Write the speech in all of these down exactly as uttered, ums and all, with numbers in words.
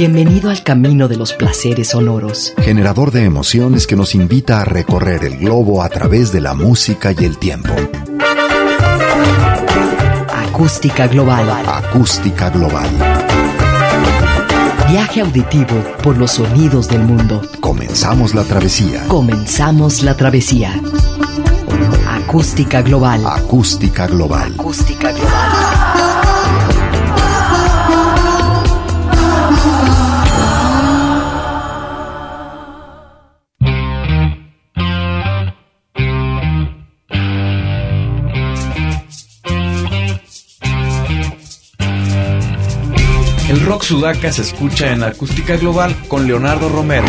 Bienvenido al camino de los placeres sonoros. Generador de emociones que nos invita a recorrer el globo a través de la música y el tiempo. Acústica Global. Acústica Global. Viaje auditivo por los sonidos del mundo. Comenzamos la travesía. Comenzamos la travesía. Acústica Global. Acústica Global. Acústica Global. El rock sudaca se escucha en Acústica Global con Leonardo Romero.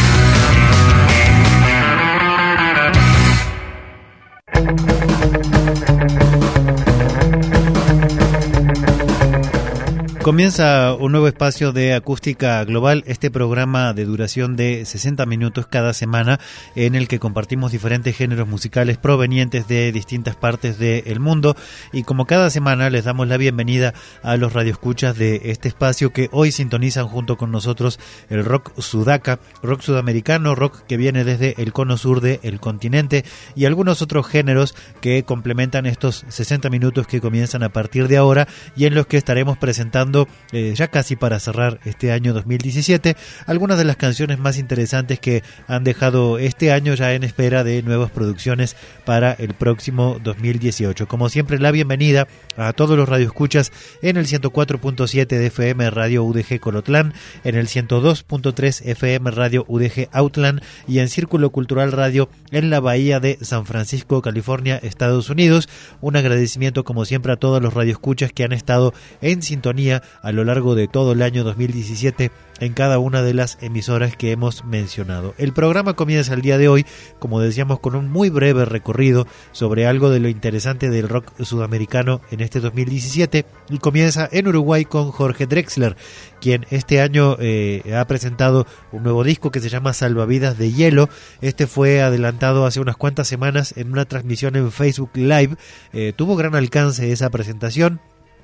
Comienza un nuevo espacio de Acústica Global, este programa de duración de sesenta minutos cada semana en el que compartimos diferentes géneros musicales provenientes de distintas partes del mundo, y como cada semana les damos la bienvenida a los radioescuchas de este espacio que hoy sintonizan junto con nosotros el rock sudaca, rock sudamericano, rock que viene desde el cono sur del continente y algunos otros géneros que complementan estos sesenta minutos que comienzan a partir de ahora y en los que estaremos presentando Eh, ya casi para cerrar este año dos mil diecisiete, algunas de las canciones más interesantes que han dejado este año, ya en espera de nuevas producciones para el próximo dos mil dieciocho. Como siempre, la bienvenida a todos los radioescuchas en el ciento cuatro punto siete de F M Radio U D G Colotlán, en el ciento dos punto tres F M Radio U D G Outland y en Círculo Cultural Radio en la Bahía de San Francisco, California, Estados Unidos. Un agradecimiento como siempre a todos los radioescuchas que han estado en sintonía a lo largo de todo el año dos mil diecisiete en cada una de las emisoras que hemos mencionado. El programa comienza el día de hoy, como decíamos, con un muy breve recorrido sobre algo de lo interesante del rock sudamericano en este dos mil diecisiete, y comienza en Uruguay con Jorge Drexler, quien este año eh, ha presentado un nuevo disco que se llama Salvavidas de Hielo. Este fue adelantado hace unas cuantas semanas en una transmisión en Facebook Live. Eh, tuvo gran alcance esa presentación.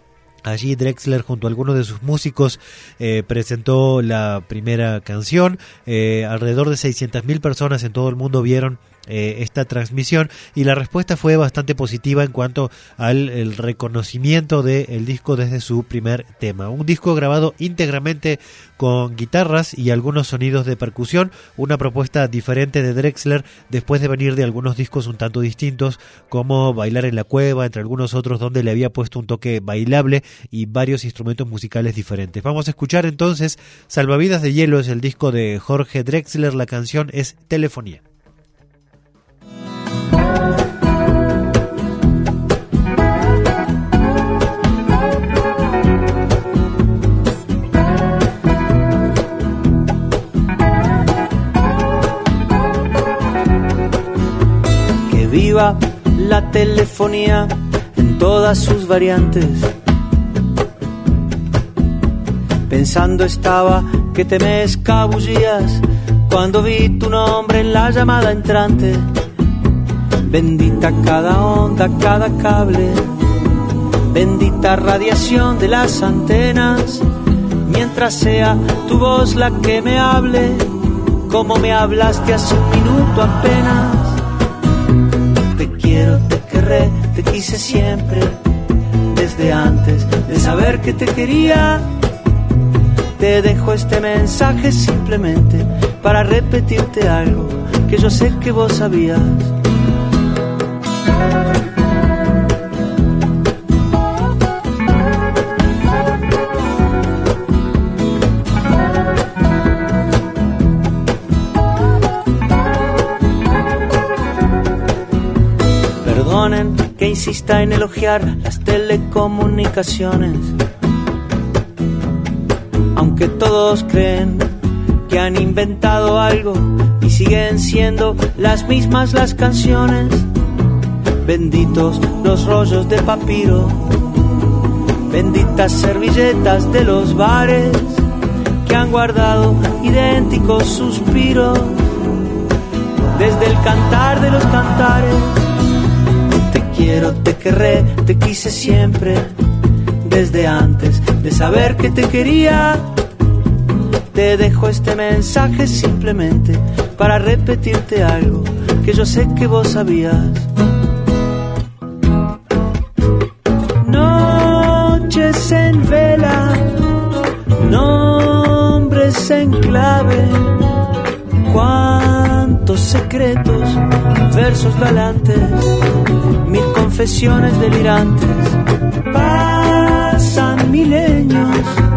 Allí Drexler, junto a algunos de sus músicos, eh, presentó la primera canción. Eh, alrededor de seiscientas mil personas en todo el mundo vieron eh, esta transmisión, y la respuesta fue bastante positiva en cuanto al el reconocimiento del disco desde su primer tema. Un disco grabado íntegramente con guitarras y algunos sonidos de percusión, una propuesta diferente de Drexler después de venir de algunos discos un tanto distintos, como Bailar en la Cueva, entre algunos otros, donde le había puesto un toque bailable y varios instrumentos musicales diferentes. Vamos a escuchar entonces Salvavidas de Hielo, es el disco de Jorge Drexler, la canción es Telefonía. Que viva la telefonía en todas sus variantes. Pensando estaba que te me escabullías cuando vi tu nombre en la llamada entrante. Bendita cada onda, cada cable, bendita radiación de las antenas, mientras sea tu voz la que me hable, como me hablaste hace un minuto apenas. Te quiero, te querré, te quise siempre, desde antes de saber que te quería. Te dejo este mensaje simplemente para repetirte algo que yo sé que vos sabías. Perdonen que insista en elogiar las telecomunicaciones, aunque todos creen que han inventado algo y siguen siendo las mismas las canciones. Benditos los rollos de papiro, benditas servilletas de los bares que han guardado idénticos suspiros desde el cantar de los cantares. Te quiero, te querré, te quise siempre, desde antes de saber que te quería. Te dejo este mensaje simplemente para repetirte algo que yo sé que vos sabías. Noches en vela, nombres en clave, cuántos secretos, versos galantes, mil confesiones delirantes. Pasan milenios,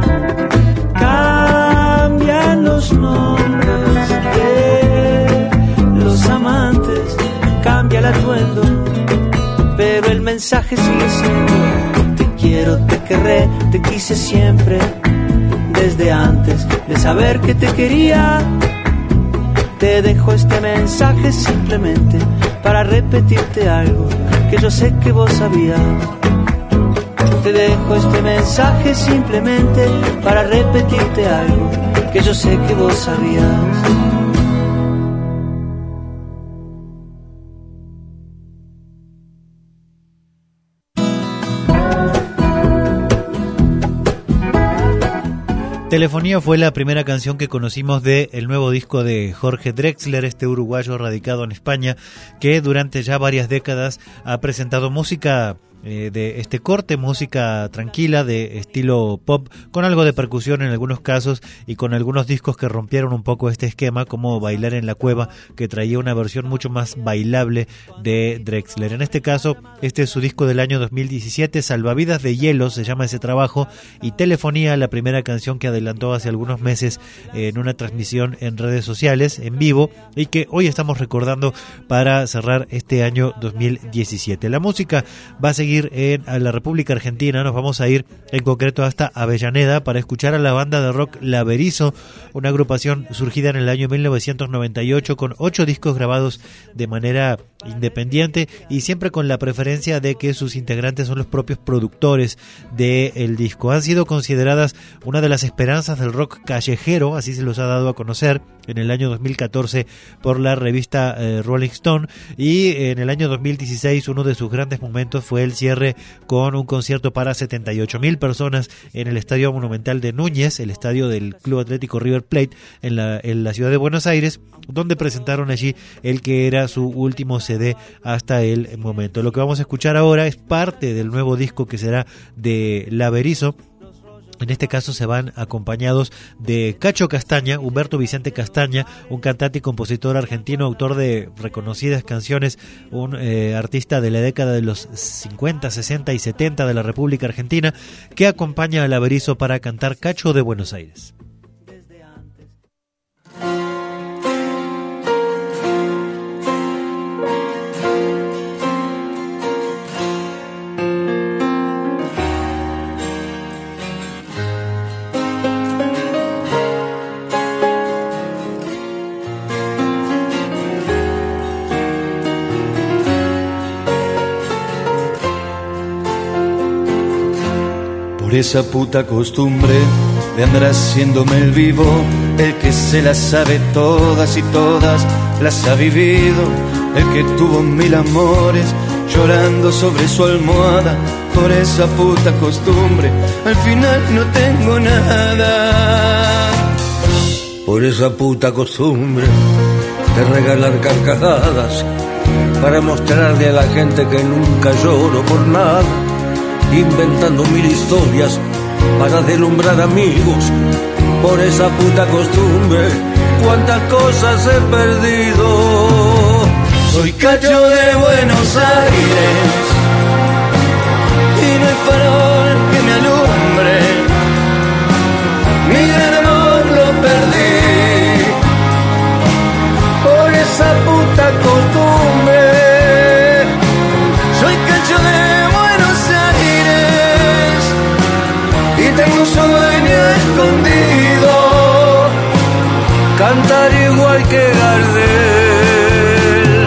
cambian los nombres de los amantes, cambia el atuendo, pero el mensaje sigue siendo: te quiero, te querré, te quise siempre, desde antes de saber que te quería. Te dejo este mensaje simplemente para repetirte algo que yo sé que vos sabías. Te dejo este mensaje simplemente para repetirte algo que yo sé que vos sabías. Telefonía fue la primera canción que conocimos de el nuevo disco de Jorge Drexler, este uruguayo radicado en España, que durante ya varias décadas ha presentado música eh, de este corte, música tranquila de estilo pop, con algo de percusión en algunos casos y con algunos discos que rompieron un poco este esquema, como Bailar en la Cueva, que traía una versión mucho más bailable de Drexler. En este caso, este es su disco del año dos mil diecisiete, Salvavidas de Hielo se llama ese trabajo, y Telefonía, la primera canción que adelantó hace algunos meses en una transmisión en redes sociales en vivo y que hoy estamos recordando para cerrar este año dos mil diecisiete. La música va a seguir en a la República Argentina, nos vamos a ir en concreto hasta Avellaneda para escuchar a la banda de rock La Berizo, una agrupación surgida en el año mil novecientos noventa y ocho con ocho discos grabados de manera independiente y siempre con la preferencia de que sus integrantes son los propios productores del disco. Han sido consideradas una de las esperanzas del rock callejero, así se los ha dado a conocer en el año dos mil catorce por la revista eh, Rolling Stone, y en el año dos mil dieciséis uno de sus grandes momentos fue el cierre con un concierto para setenta y ocho mil personas en el Estadio Monumental de Núñez, el estadio del Club Atlético River Plate en la, en la ciudad de Buenos Aires, donde presentaron allí el que era su último C D hasta el momento. Lo que vamos a escuchar ahora es parte del nuevo disco que será de La Berizo. En este caso se van acompañados de Cacho Castaña, Humberto Vicente Castaña, un cantante y compositor argentino, autor de reconocidas canciones, un eh, artista de la década de los cincuenta, sesenta y setenta de la República Argentina, que acompaña a La Berizo para cantar Cacho de Buenos Aires. Esa puta costumbre de andar haciéndome el vivo, el que se las sabe todas y todas las ha vivido, el que tuvo mil amores llorando sobre su almohada. Por esa puta costumbre al final no tengo nada. Por esa puta costumbre de regalar carcajadas para mostrarle a la gente que nunca lloro por nada, inventando mil historias para deslumbrar amigos. Por esa puta costumbre, cuántas cosas he perdido. Soy Cacho de Buenos Aires y no hay farol que me alumbre. Mi gran amor lo perdí por esa puta costumbre. Soy Cacho de tengo un sueño escondido, cantar igual que Gardel.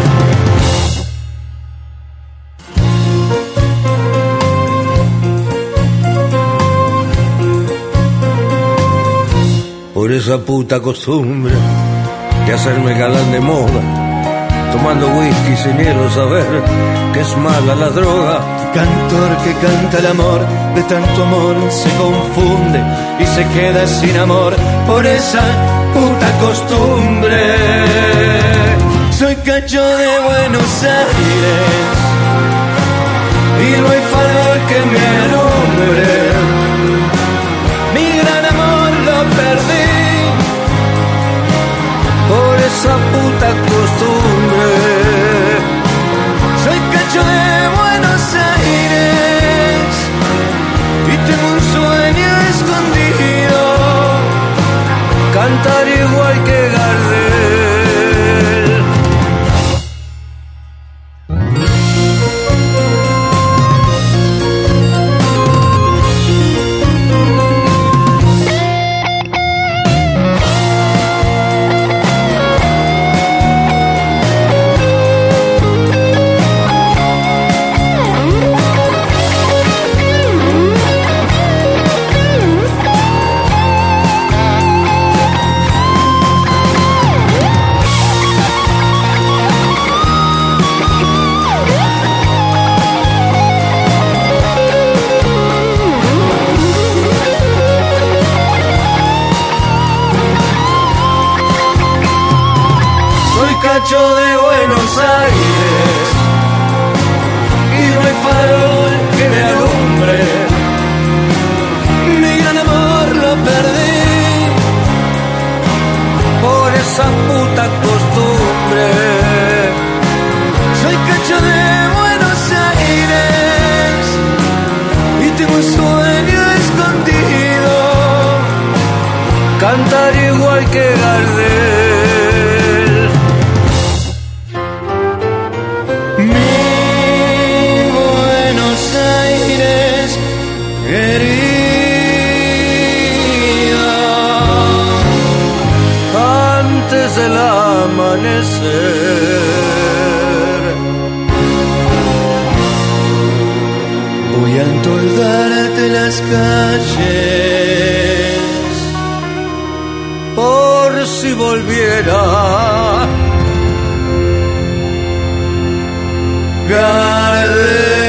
Por esa puta costumbre de hacerme galán de moda, tomando whisky sin miedo a saber que es mala la droga. Cantor que canta el amor, de tanto amor se confunde y se queda sin amor por esa puta costumbre. Soy cacho de Buenos Aires y no hay farol que me alumbre. Mi gran amor lo perdí por esa puta costumbre. Soy cacho de Buenos Aires y tengo un sueño escondido, cantar igual que Gardel. Cacho de Buenos Aires y no hay farol que me alumbre. Mi gran amor lo perdí por esa puta costumbre. Soy cacho de Buenos Aires y tengo un sueño escondido, cantar igual que Gardel. Antes del amanecer, voy a entoldarte las calles por si volviera Gardel.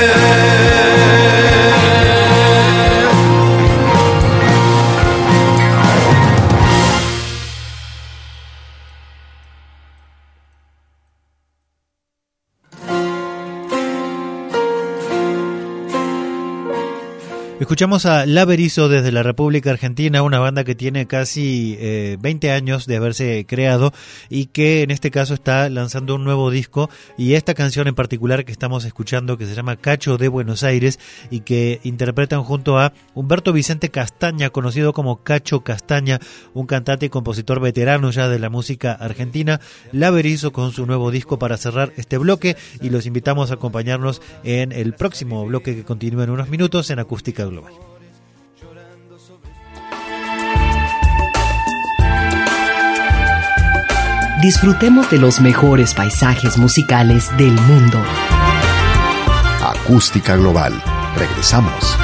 Escuchamos a La Berizo desde la República Argentina, una banda que tiene casi eh, veinte años de haberse creado y que en este caso está lanzando un nuevo disco, y esta canción en particular que estamos escuchando, que se llama Cacho de Buenos Aires y que interpretan junto a Humberto Vicente Castaña, conocido como Cacho Castaña, un cantante y compositor veterano ya de la música argentina. La Berizo con su nuevo disco para cerrar este bloque, y los invitamos a acompañarnos en el próximo bloque que continúa en unos minutos en Acústica Global. Disfrutemos de los mejores paisajes musicales del mundo. Acústica Global. Regresamos.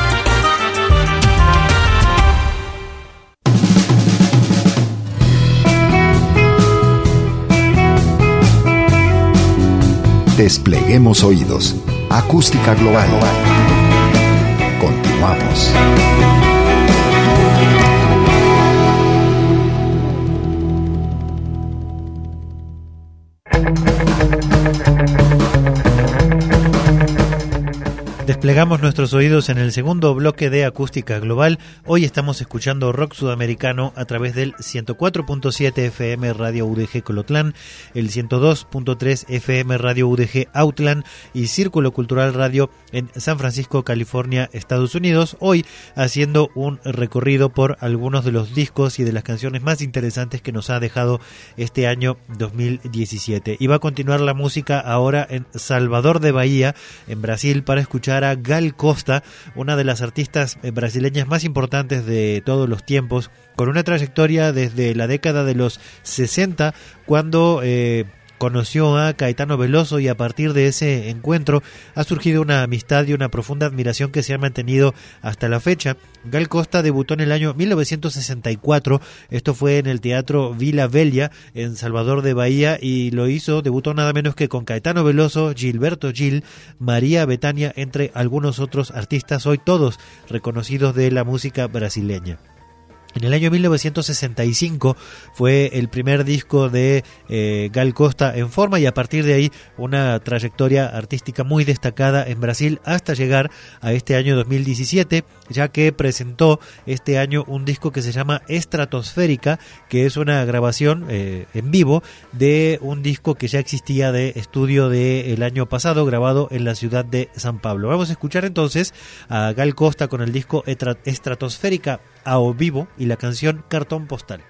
Despleguemos oídos. Acústica Global. Continuamos. Desplegamos nuestros oídos en el segundo bloque de Acústica Global. Hoy estamos escuchando rock sudamericano a través del ciento cuatro punto siete F M Radio U D G Colotlán, el ciento dos punto tres F M Radio U D G Outland y Círculo Cultural Radio en San Francisco, California, Estados Unidos. Hoy haciendo un recorrido por algunos de los discos y de las canciones más interesantes que nos ha dejado este año dos mil diecisiete. Y va a continuar la música ahora en Salvador de Bahía, en Brasil, para escuchar a Gal Costa, una de las artistas brasileñas más importantes de todos los tiempos, con una trayectoria desde la década de los sesenta, cuando eh, conoció a Caetano Veloso, y a partir de ese encuentro ha surgido una amistad y una profunda admiración que se ha mantenido hasta la fecha. Gal Costa debutó en el año mil novecientos sesenta y cuatro, esto fue en el Teatro Vila Velha en Salvador de Bahía, y lo hizo, debutó nada menos que con Caetano Veloso, Gilberto Gil, María Bethânia, entre algunos otros artistas hoy todos reconocidos de la música brasileña. En el año mil novecientos sesenta y cinco fue el primer disco de eh, Gal Costa en forma, y a partir de ahí una trayectoria artística muy destacada en Brasil hasta llegar a este año dos mil diecisiete, ya que presentó este año un disco que se llama Estratosférica, que es una grabación eh, en vivo de un disco que ya existía de estudio del año pasado, grabado en la ciudad de San Pablo. Vamos a escuchar entonces a Gal Costa con el disco Estratosférica a vivo y la canción Cartón Postal.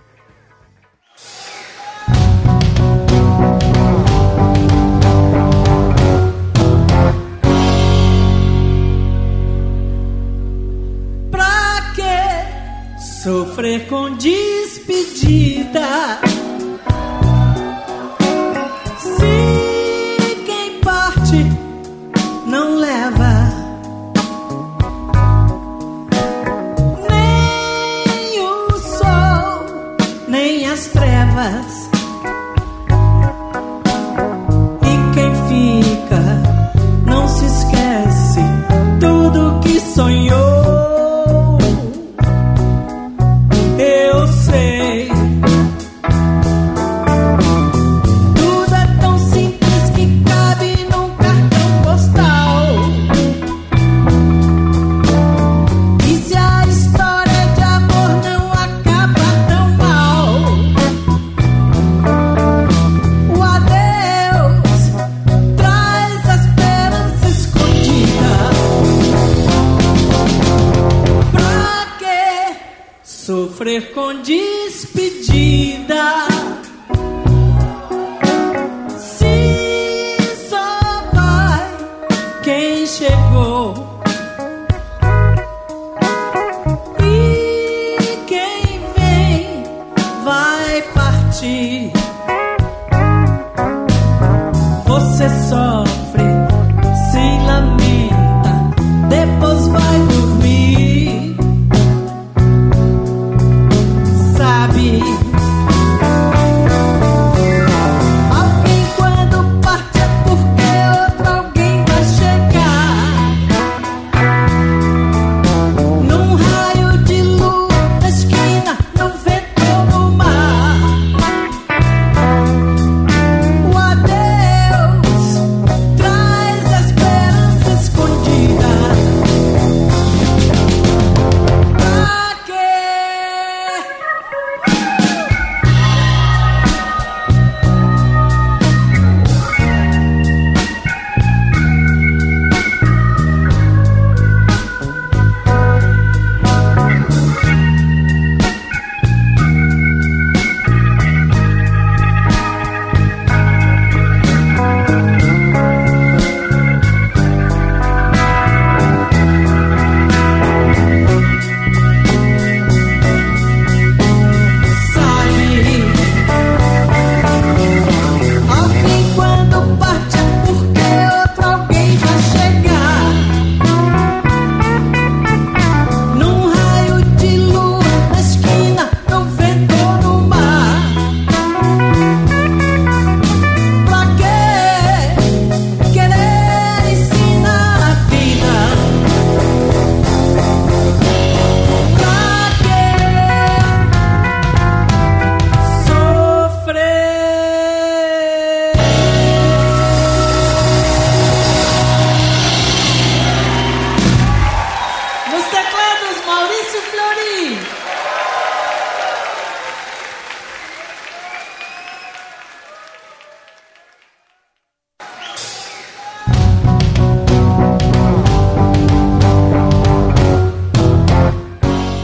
Pra que sofrer com despedida, se quem parte não leva nem as trevas, e quem fica não se esquece tudo que sonhou. Eu sei, tudo é tão simples que cabe num cartão postal. E se a história de amor não acaba tão mal, o adeus traz a esperança escondida. Pra que sofrer com despedida, se só vai quem chegou, e quem vem vai partir. Você sofre, se lamenta, depois vai dormir. Sabe, alguém quando parte é porque outro alguém vai chegar. Num raio de luz na esquina, no vento ou no mar. O adeus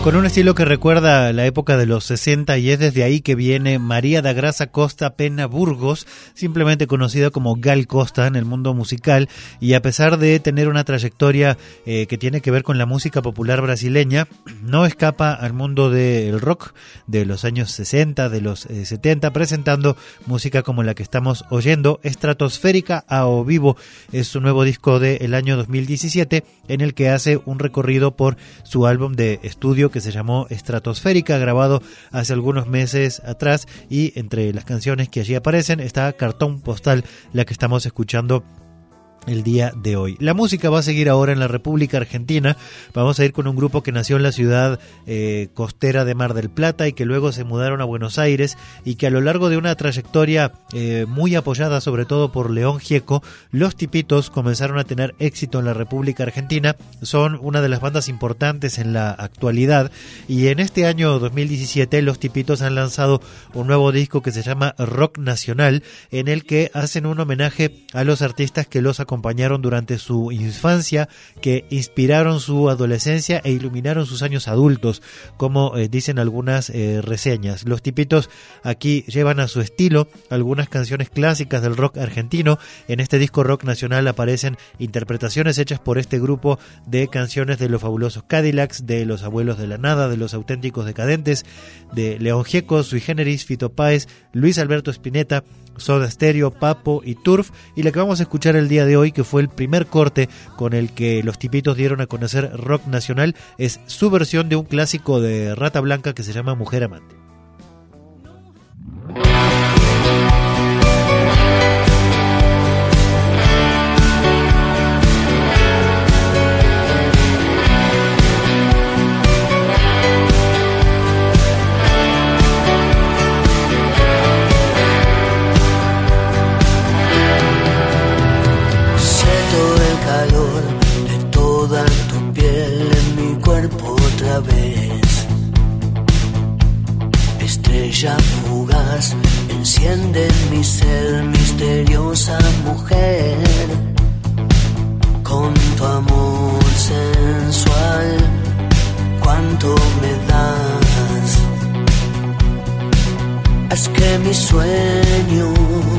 con un estilo que recuerda la época de los sesenta, y es desde ahí que viene María da Graça Costa Pena Burgos, simplemente conocida como Gal Costa en el mundo musical, y a pesar de tener una trayectoria eh, que tiene que ver con la música popular brasileña, no escapa al mundo del rock de los años sesenta, de los eh, setenta, presentando música como la que estamos oyendo. Estratosférica ao Vivo es su nuevo disco del año dos mil diecisiete, en el que hace un recorrido por su álbum de estudio que se llamó Estratosférica, grabado hace algunos meses atrás, y entre las canciones que allí aparecen está Cartón Postal, la que estamos escuchando el día de hoy. La música va a seguir ahora en la República Argentina. Vamos a ir con un grupo que nació en la ciudad eh, costera de Mar del Plata y que luego se mudaron a Buenos Aires, y que a lo largo de una trayectoria eh, muy apoyada sobre todo por León Gieco, Los Tipitos comenzaron a tener éxito en la República Argentina. Son una de las bandas importantes en la actualidad, y en este año dos mil diecisiete Los Tipitos han lanzado un nuevo disco que se llama Rock Nacional, en el que hacen un homenaje a los artistas que los acompañaron acompañaron durante su infancia, que inspiraron su adolescencia e iluminaron sus años adultos, como eh, dicen algunas eh, reseñas. Los Tipitos aquí llevan a su estilo algunas canciones clásicas del rock argentino. En este disco Rock Nacional aparecen interpretaciones hechas por este grupo de canciones de los Fabulosos Cadillacs, de Los Abuelos de la Nada, de Los Auténticos Decadentes, de León Gieco, Sui Generis, Fito Páez, Luis Alberto Spinetta, Soda Stereo, Papo y Turf, y la que vamos a escuchar el día de hoy, que fue el primer corte con el que Los Tipitos dieron a conocer Rock Nacional, es su versión de un clásico de Rata Blanca que se llama Mujer Amante. Vez. Estrella fugaz, enciende mi ser, misteriosa mujer, con tu amor sensual, cuánto me das. Haz que mi sueño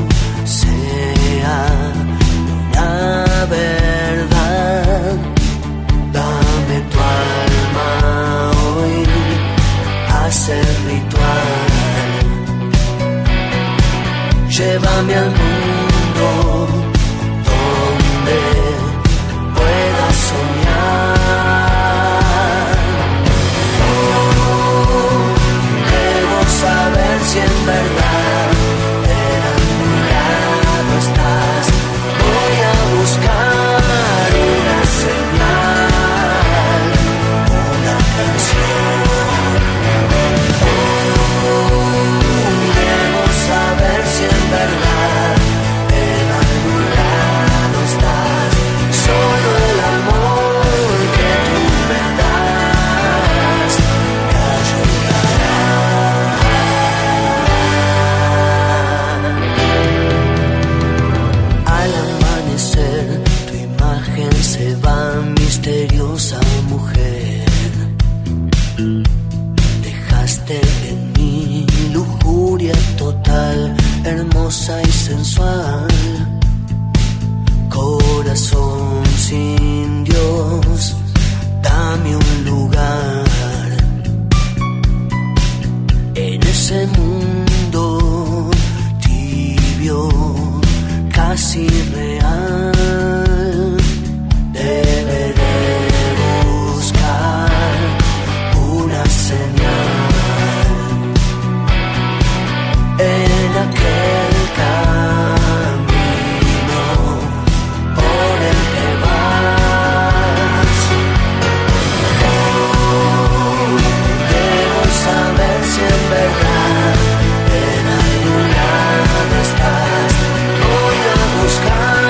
sea una verdad, dame tu alma hoy, hacer ritual, llévame al mundo donde pueda soñar. Oh, debo saber si en verdad en algún lado estás. Voy a buscar una señal, una canción. Debo saber si en verdad en algún lado estás. Solo el amor que tú me das me ayudará. Al amanecer tu imagen se va, misteriosa mujer. Dejaste en mí lujuria total, hermosa y sensual. Corazón sin Dios, dame un lugar en ese mundo tibio, casi real. Deberé buscar una señal en aquel camino por el que vas. Oh, debo saber si en verdad en algún lado estás. Voy a buscar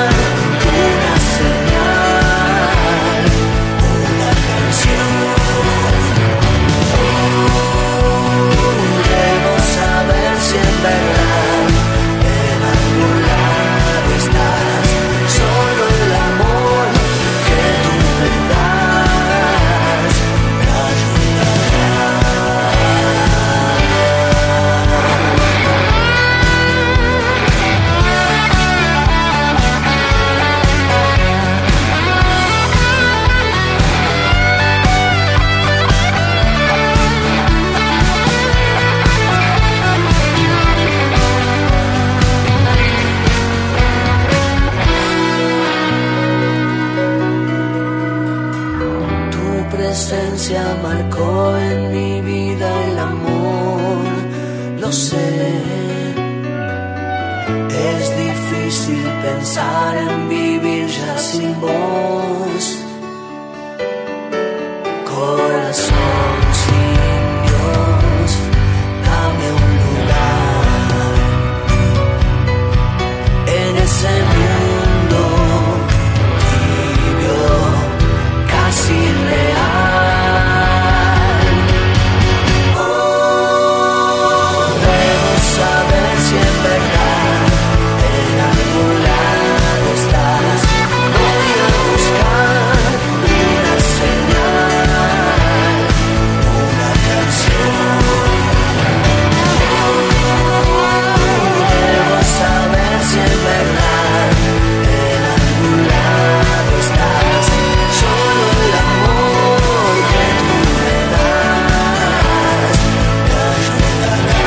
marcó en mi vida el amor, lo sé. Es difícil pensar en vivir ya sin vos. Corazón sin Dios, dame un lugar en ese mundo tibio, casi real. Oh, debo saber si en verdad en algún lado estás. Voy a buscar una señal, una canción. Debo saber si en verdad en algún lado estás. Solo el amor que tú me das me ayudará.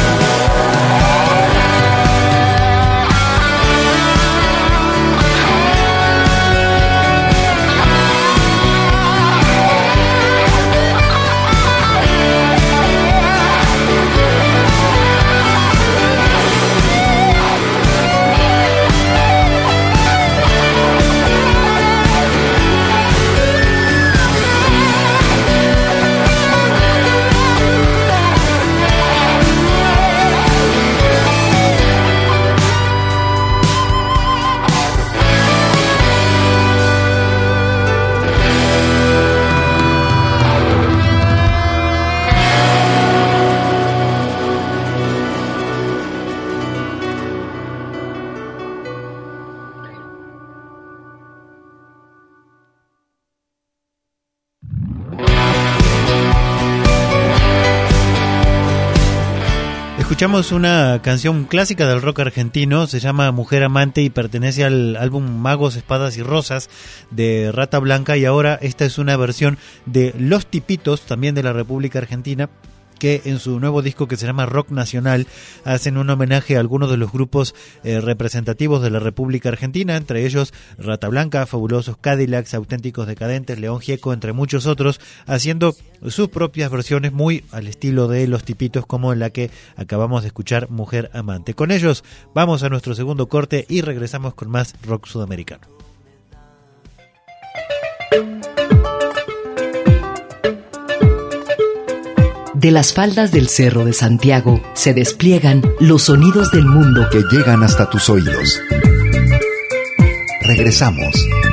Escuchamos una canción clásica del rock argentino, se llama Mujer Amante y pertenece al álbum Magos, Espadas y Rosas de Rata Blanca, y ahora esta es una versión de Los Tipitos, también de la República Argentina, que en su nuevo disco que se llama Rock Nacional hacen un homenaje a algunos de los grupos eh, representativos de la República Argentina, entre ellos Rata Blanca, Fabulosos Cadillacs, Auténticos Decadentes, León Gieco, entre muchos otros, haciendo sus propias versiones muy al estilo de Los Tipitos, como la que acabamos de escuchar, Mujer Amante. Con ellos vamos a nuestro segundo corte y regresamos con más rock sudamericano. De las faldas del Cerro de Santiago se despliegan los sonidos del mundo que llegan hasta tus oídos. Regresamos.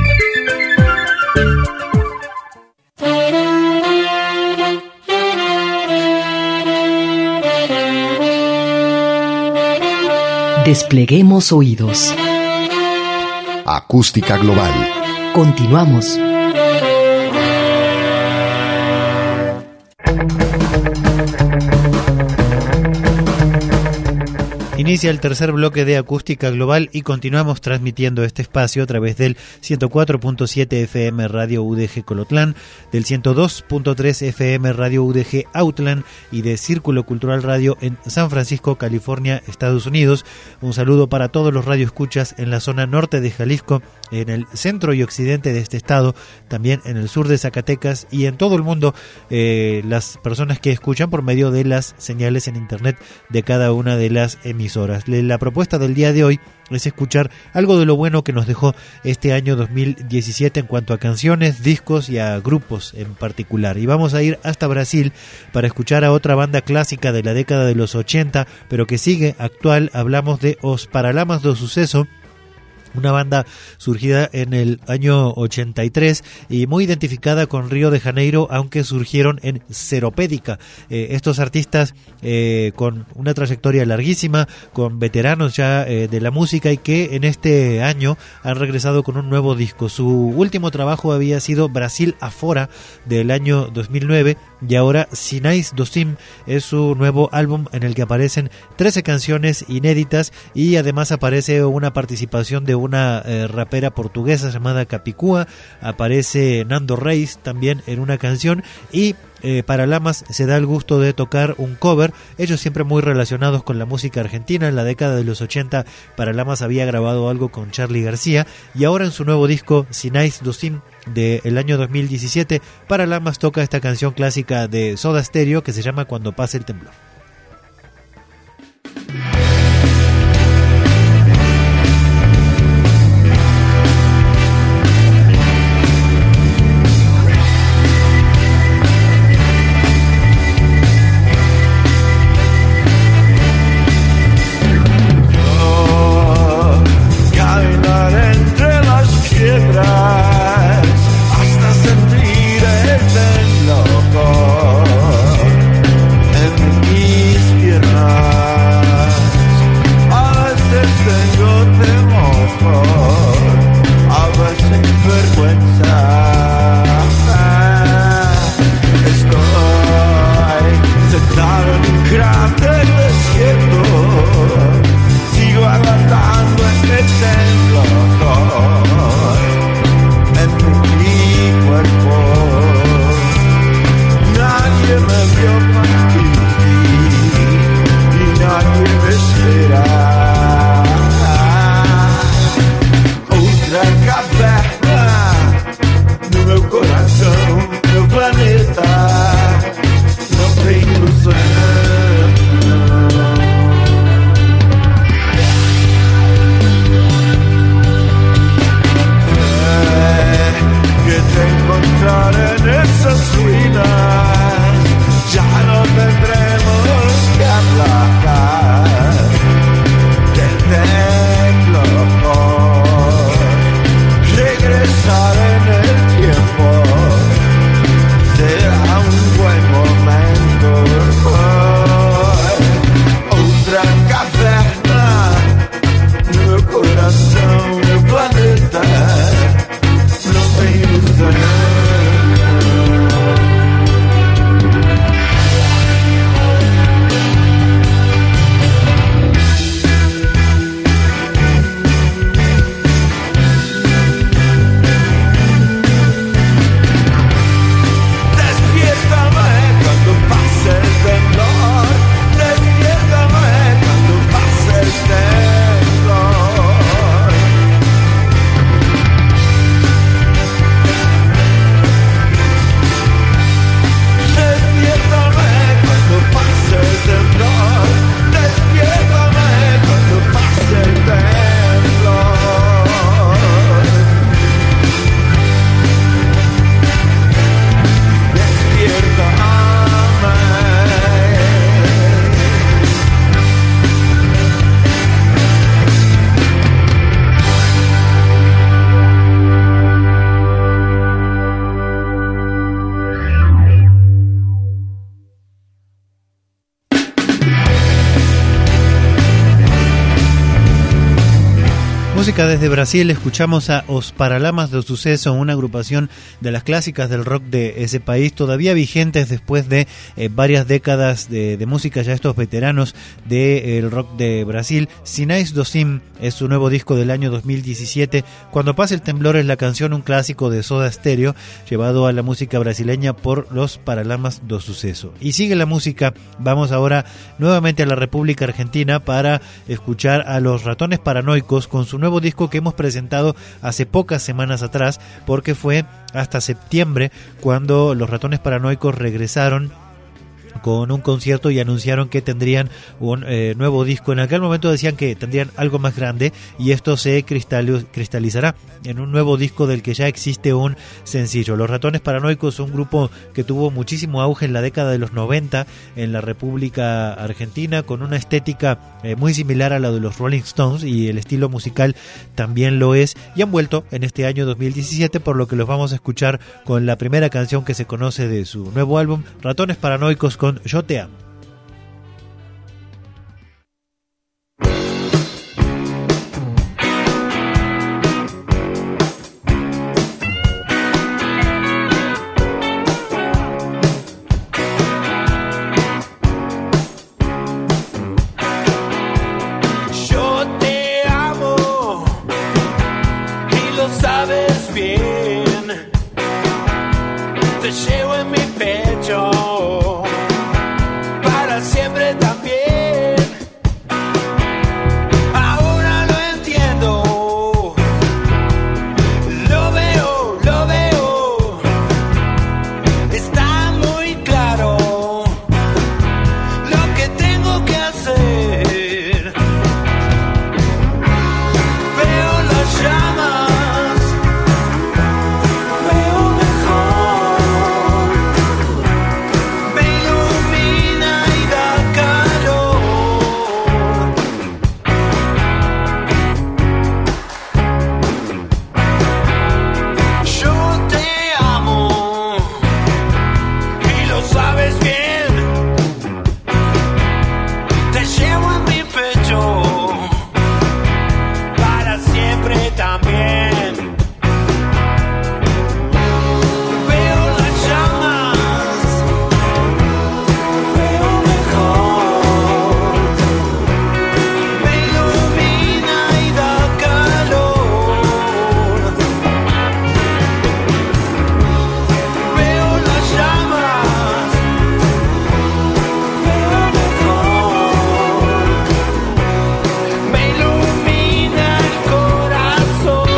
Despleguemos oídos. Acústica Global. Continuamos. Inicia el tercer bloque de Acústica Global y continuamos transmitiendo este espacio a través del ciento cuatro punto siete F M Radio U D G Colotlán, del ciento dos punto tres F M Radio U D G Outland y de Círculo Cultural Radio en San Francisco, California, Estados Unidos. Un saludo para todos los radioescuchas en la zona norte de Jalisco, en el centro y occidente de este estado, también en el sur de Zacatecas y en todo el mundo, eh, las personas que escuchan por medio de las señales en internet de cada una de las emisoras. La propuesta del día de hoy es escuchar algo de lo bueno que nos dejó este año dos mil diecisiete en cuanto a canciones, discos y a grupos en particular. Y vamos a ir hasta Brasil para escuchar a otra banda clásica de la década de los ochenta, pero que sigue actual. Hablamos de Os Paralamas do Sucesso, una banda surgida en el año ochenta y tres y muy identificada con Río de Janeiro, aunque surgieron en Seropédica. Eh, estos artistas eh, con una trayectoria larguísima, con veteranos ya eh, de la música y que en este año han regresado con un nuevo disco. Su último trabajo había sido Brasil Afora del año dos mil nueve y ahora Sinais do Sim es su nuevo álbum en el que aparecen trece canciones inéditas y además aparece una participación de un una eh, rapera portuguesa llamada Capicúa, aparece Nando Reis también en una canción y eh, Paralamas se da el gusto de tocar un cover, ellos siempre muy relacionados con la música argentina. En la década de los ochenta Paralamas había grabado algo con Charly García y ahora en su nuevo disco Sinais Dosim del año dos mil diecisiete Paralamas toca esta canción clásica de Soda Stereo que se llama Cuando pase el temblor. Hasta sentir el temblor en mis piernas. A veces tengo temor, a veces vergüenza. Estoy sentado en un cráter desierto, sigo aguantando este temblor en mi cuerpo. Nadie me vio partir y nadie me espera. Outra caverna no meu coração, meu planeta não tem ilusão. Encontrar en esas ruinas, ya no tendremos que hablar del temblor. Regresar en el tiempo será un buen momento. Otra caverna, meu coração, meu planeta. Desde Brasil escuchamos a Os Paralamas do Sucesso, una agrupación de las clásicas del rock de ese país, todavía vigentes después de eh, varias décadas de, de música, ya estos veteranos del de, rock de Brasil. Sinais Dosim es su nuevo disco del año dos mil diecisiete. Cuando pase el temblor es la canción, un clásico de Soda Stereo, llevado a la música brasileña por los Paralamas do Sucesso. Y sigue la música, vamos ahora nuevamente a la República Argentina para escuchar a los Ratones Paranoicos con su nuevo disco que hemos presentado hace pocas semanas atrás, porque fue hasta septiembre cuando los Ratones Paranoicos regresaron con un concierto y anunciaron que tendrían un eh, nuevo disco. En aquel momento decían que tendrían algo más grande y esto se cristalizará en un nuevo disco del que ya existe un sencillo. Los Ratones Paranoicos, un grupo que tuvo muchísimo auge en la década de los noventa en la República Argentina, con una estética eh, muy similar a la de los Rolling Stones, y el estilo musical también lo es, y han vuelto en este año dos mil diecisiete, por lo que los vamos a escuchar con la primera canción que se conoce de su nuevo álbum, Ratones Paranoicos con Yo Te Amo. lo sabes bien. Te llevo en mi pecho para siempre también. Ahora lo entiendo, lo veo, lo veo, está muy claro lo que tengo que hacer. Veo las llamas, veo mejor, me ilumina y da calor. Yo te amo y lo sabes bien. Te llevo en mi pecho para siempre también. Veo las llamas, veo mejor, me ilumina y da calor. Veo las llamas, veo mejor, me ilumina el corazón.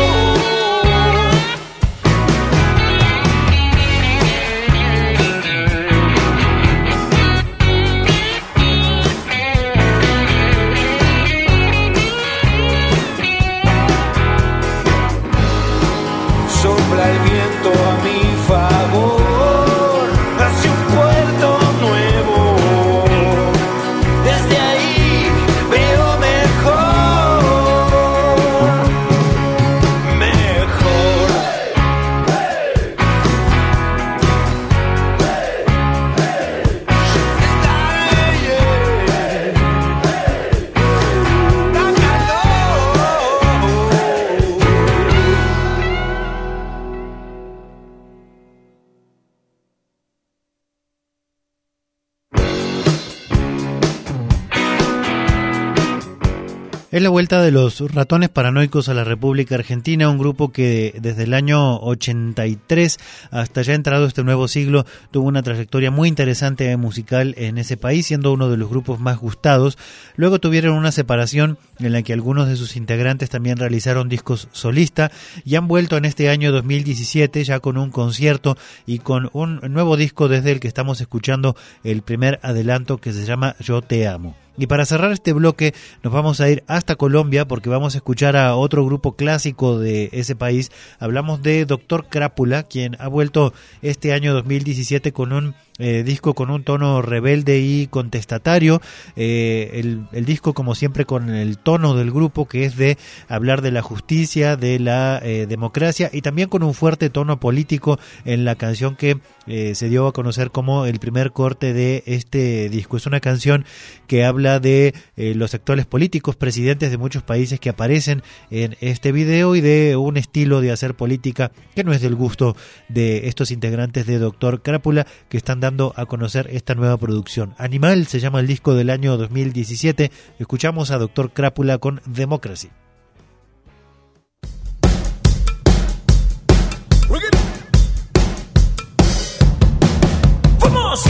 Sopla el viento a mi favor hacia un puerto nuevo. Desde ahí veo mejor, mejor. Da calor. Es la vuelta de los Ratones Paranoicos a la República Argentina, un grupo que desde el año ochenta y tres hasta ya entrado este nuevo siglo tuvo una trayectoria muy interesante musical en ese país, siendo uno de los grupos más gustados. Luego tuvieron una separación en la que algunos de sus integrantes también realizaron discos solista y han vuelto en este año dos mil diecisiete ya con un concierto y con un nuevo disco desde el que estamos escuchando el primer adelanto, que se llama Yo Te Amo. Y para cerrar este bloque nos vamos a ir hasta Colombia porque vamos a escuchar a otro grupo clásico de ese país. Hablamos de Doctor Crápula, quien ha vuelto este año dos mil diecisiete con un eh, disco con un tono rebelde y contestatario. Eh, el, el disco, como siempre, con el tono del grupo, que es de hablar de la justicia, de la eh, democracia, y también con un fuerte tono político en la canción que eh, se dio a conocer como el primer corte de este disco. Es una canción que habla de eh, los actuales políticos, presidentes de muchos países que aparecen en este video, y de un estilo de hacer política que no es del gusto de estos integrantes de Doctor Crápula, que están dando a conocer esta nueva producción. Animal se llama el disco del año dos mil diecisiete. Escuchamos a Doctor Crápula con Democracy. ¡Vamos!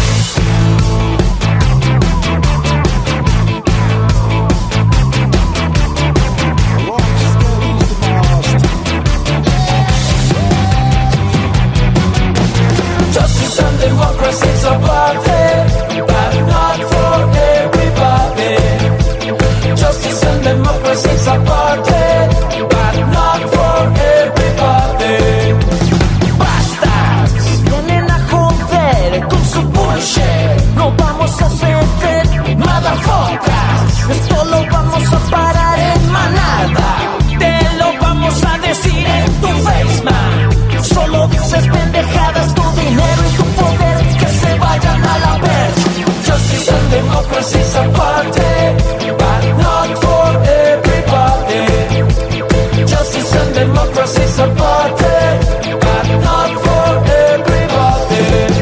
Justice and democracy's a party, but not for everybody. Justice and democracy's a party, but not for everybody. Bastards, vienen a joder con su bullshit. No vamos a ceder, motherfuckers. Esto lo vamos a parar en manada. Te lo vamos a decir en tu face, man. Solo dices pendejadas, tu dinero y tu poder, que se vayan a la verga. Justice and democracy's a party, but not for everybody. Justice and democracy's a party, but not for everybody.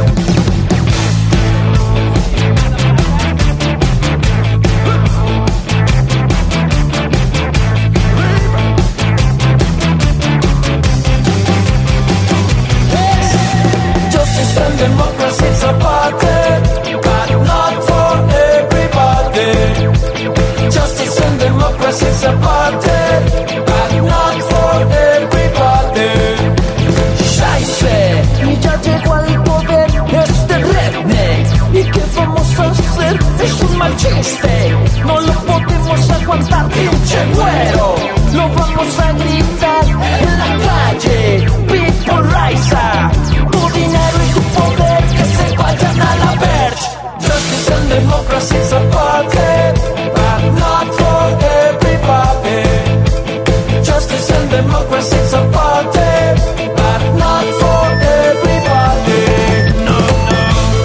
Justice and democracy's a party, but not for everybody. Justice and democracy's a party, but not for everybody. Scheiße, y ya llegó al poder este redneck. ¿Y qué vamos a hacer? Es un mal chiste. No lo podemos aguantar, pinche güero. Lo vamos a gritar en la calle. People rise up. Tu dinero y tu poder que se vayan a la verge. Justice and democracy's a party, but not for everybody. Justice and democracy's a party, but not for everybody. No, no.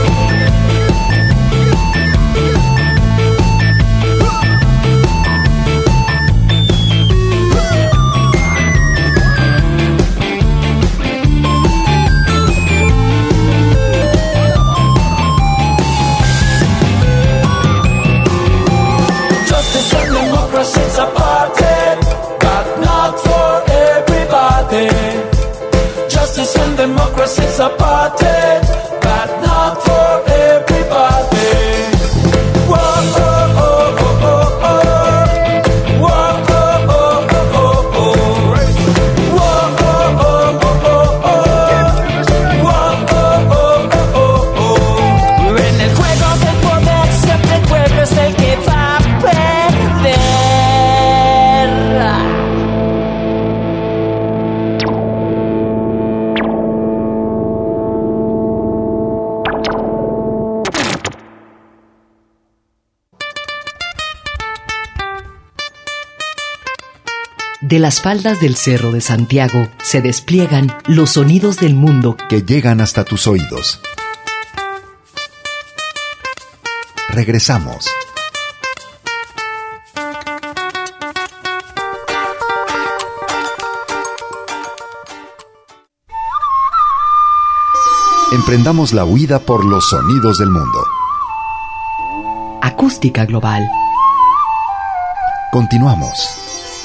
Justice and democracy's a party, but not for everybody. Justice and democracy's a party, but not for everybody. Whoa, oh, oh, oh, oh, oh. Whoa, oh, oh, oh, oh, oh. Whoa, oh, oh, oh, oh, oh. Whoa, oh, oh, oh, oh, oh. En el juego del poder siempre el pueblo es el que va a perder. De las faldas del Cerro de Santiago se despliegan los sonidos del mundo que llegan hasta tus oídos. Regresamos. Emprendamos la huida por los sonidos del mundo. Acústica Global. Continuamos.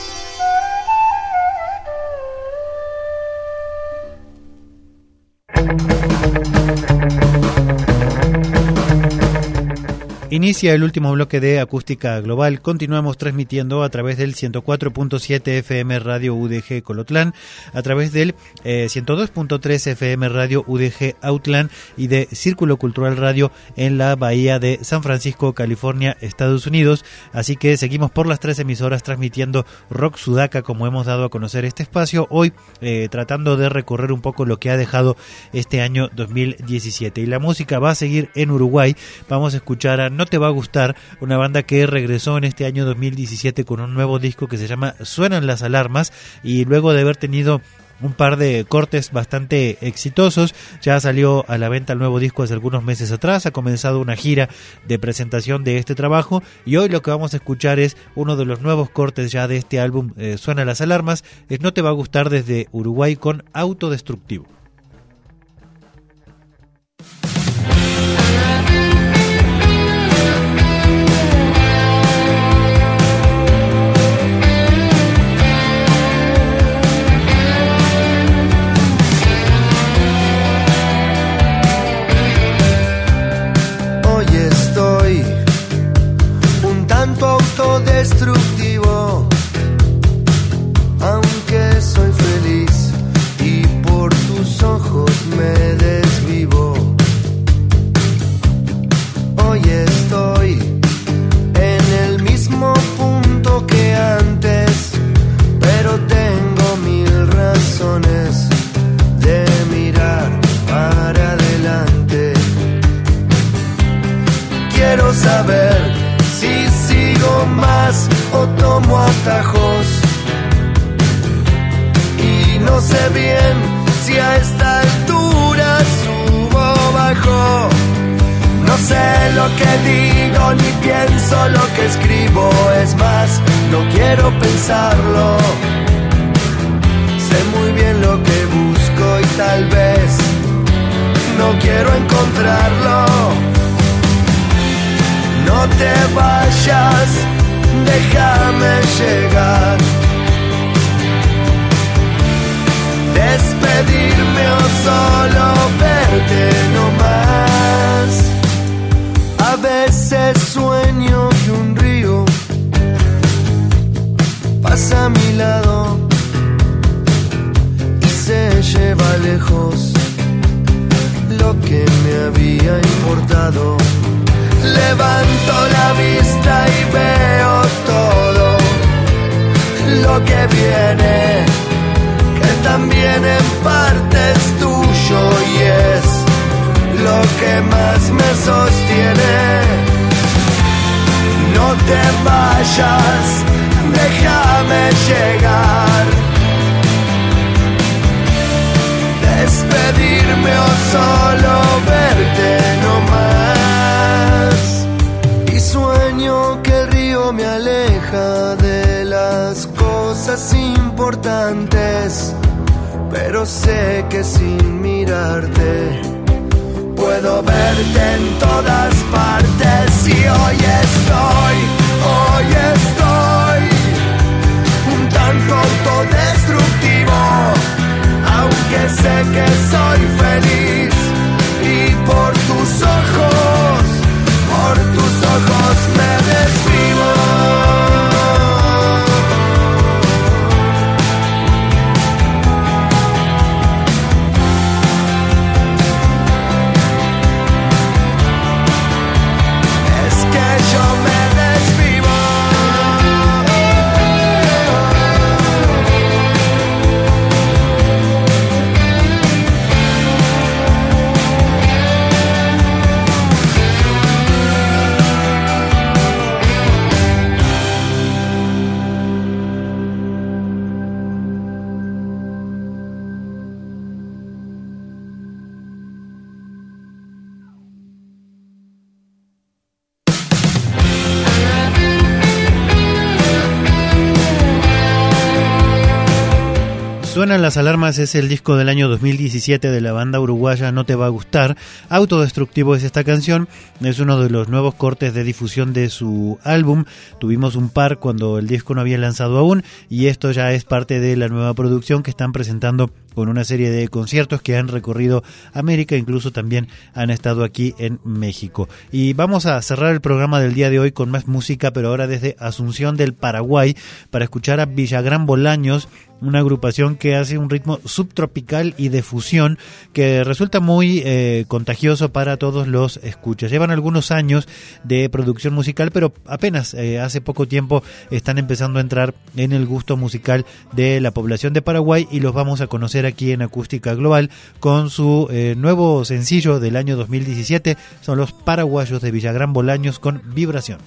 Inicia el último bloque de Acústica Global. Continuamos transmitiendo a través del ciento cuatro punto siete F M Radio U D G Colotlán, a través del eh, ciento dos punto tres F M Radio U D G Autlán y de Círculo Cultural Radio en la Bahía de San Francisco, California, Estados Unidos. Así que seguimos por las tres emisoras transmitiendo Rock Sudaca, como hemos dado a conocer este espacio, hoy eh, tratando de recorrer un poco lo que ha dejado este año dos mil diecisiete. Y la música va a seguir en Uruguay. Vamos a escuchar a No Te Va a Gustar, una banda que regresó en este año dos mil diecisiete con un nuevo disco que se llama Suenan las Alarmas, y luego de haber tenido un par de cortes bastante exitosos, ya salió a la venta el nuevo disco hace algunos meses atrás, ha comenzado una gira de presentación de este trabajo, y hoy lo que vamos a escuchar es uno de los nuevos cortes ya de este álbum, eh, Suenan las Alarmas, es No Te Va a Gustar desde Uruguay con Autodestructivo. Autodestructivo, aunque soy feliz y por tus ojos me desvivo. Hoy estoy en el mismo punto que antes, pero tengo mil razones de mirar para adelante. Quiero saber si sigo más o tomo atajos, y no sé bien si a esta altura subo o bajo. No sé lo que digo ni pienso lo que escribo, es más, no quiero pensarlo. Sé muy bien lo que busco y tal vez no quiero encontrarlo. No te vayas, déjame llegar. Despedirme o solo verte, no sueño que un río pasa a mi lado y se lleva lejos lo que me había importado. Levanto la vista y veo todo lo que viene, que también en parte es tuyo y es lo que más me sostiene. No te vayas, déjame llegar, despedirme o solo verte nomás. Y sueño que el río me aleja de las cosas importantes, pero sé que sin mirarte puedo verte en todas partes. Y hoy estoy, hoy estoy un tanto autodestructivo, aunque sé que soy feliz. Y por tus ojos, por tus ojos me desvivo. Suenan las alarmas es el disco del año dos mil diecisiete de la banda uruguaya No Te Va a Gustar. Autodestructivo es esta canción, es uno de los nuevos cortes de difusión de su álbum. Tuvimos un par cuando el disco no había lanzado aún y esto ya es parte de la nueva producción que están presentando con una serie de conciertos que han recorrido América, incluso también han estado aquí en México. Y vamos a cerrar el programa del día de hoy con más música, pero ahora desde Asunción del Paraguay, para escuchar a Villagrán Bolaños, una agrupación que hace un ritmo subtropical y de fusión que resulta muy eh, contagioso para todos los escuchas. Llevan algunos años de producción musical, pero apenas eh, hace poco tiempo están empezando a entrar en el gusto musical de la población de Paraguay y los vamos a conocer aquí en Acústica Global con su eh, nuevo sencillo del año dos mil diecisiete. Son los paraguayos de Villagrán Bolaños con Vibración.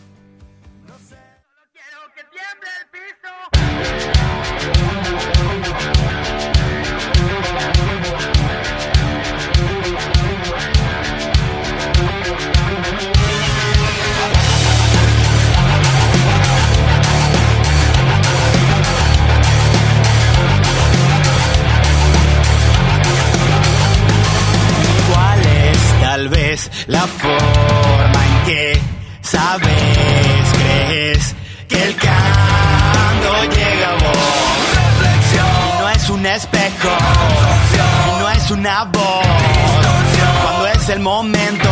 Tal vez la forma en que sabes, crees que el canto llega a vos. Reflexión. Y no es un espejo, y no es una voz. Distorsión. Cuando es el momento.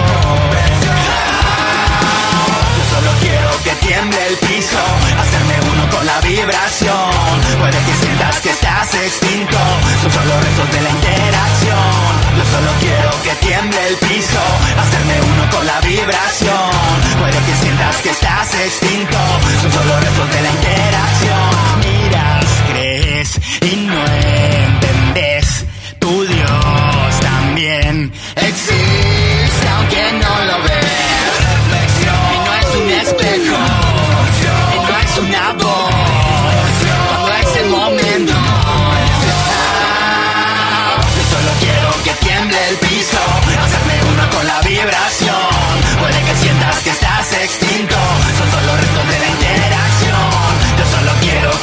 Yo solo quiero que tiemble el piso, hacerme uno con la vibración. Puede que sientas que estás extinto, son solo restos de la interacción. Yo solo quiero que tiemble el piso, hacerme uno con la vibración. Puede que sientas que estás extinto, son solo restos de la interacción. Miras, crees y no entendés, tu Dios también existe aunque no lo ves. Reflexión. Y no es un espejo, y no es una voz, cuando es el momento. Que tiemble el piso, hacerme uno con la vibración. Puede que sientas que estás extinto, son solo restos de la interacción. Yo solo quiero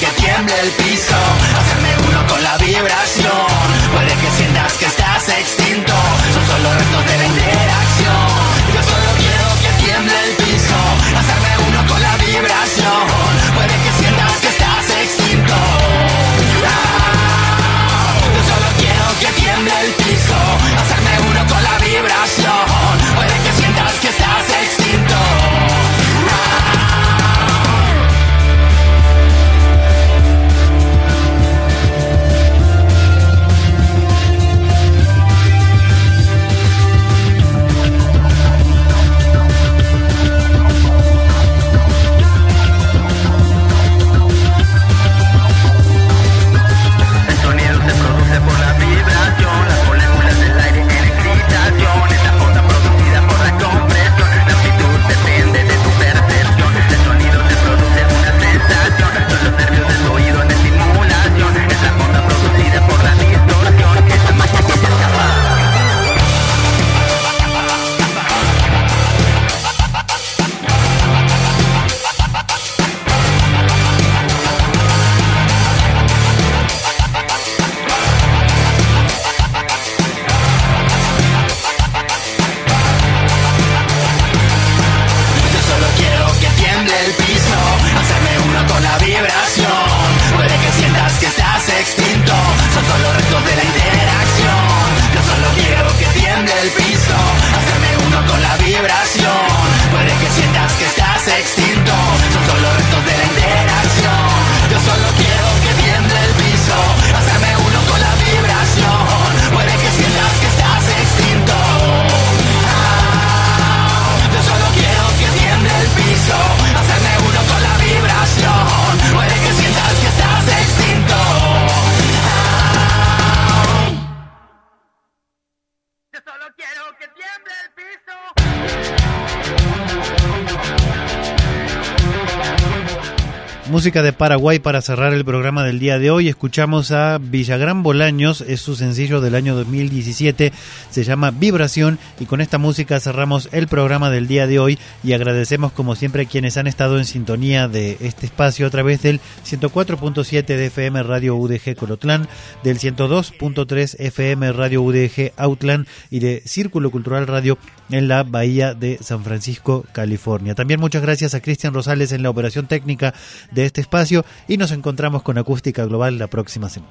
Música de Paraguay para cerrar el programa del día de hoy. Escuchamos a Villagrán Bolaños, es su sencillo del año dos mil diecisiete, se llama Vibración, y con esta música cerramos el programa del día de hoy y agradecemos como siempre a quienes han estado en sintonía de este espacio a través del ciento cuatro punto siete de F M Radio U D G Colotlán, del ciento dos punto tres F M Radio U D G Autlán y de Círculo Cultural Radio en la Bahía de San Francisco, California. También muchas gracias a Cristian Rosales en la operación técnica de este espacio y nos encontramos con Acústica Global la próxima semana.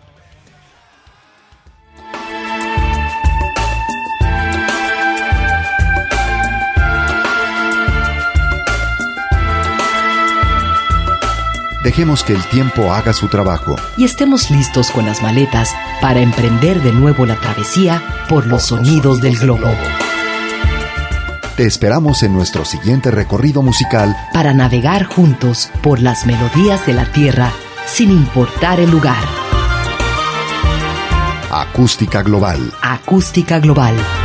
Dejemos que el tiempo haga su trabajo. Y estemos listos con las maletas para emprender de nuevo la travesía por los sonidos del globo. Te esperamos en nuestro siguiente recorrido musical para navegar juntos por las melodías de la tierra sin importar el lugar. Acústica Global. Acústica Global.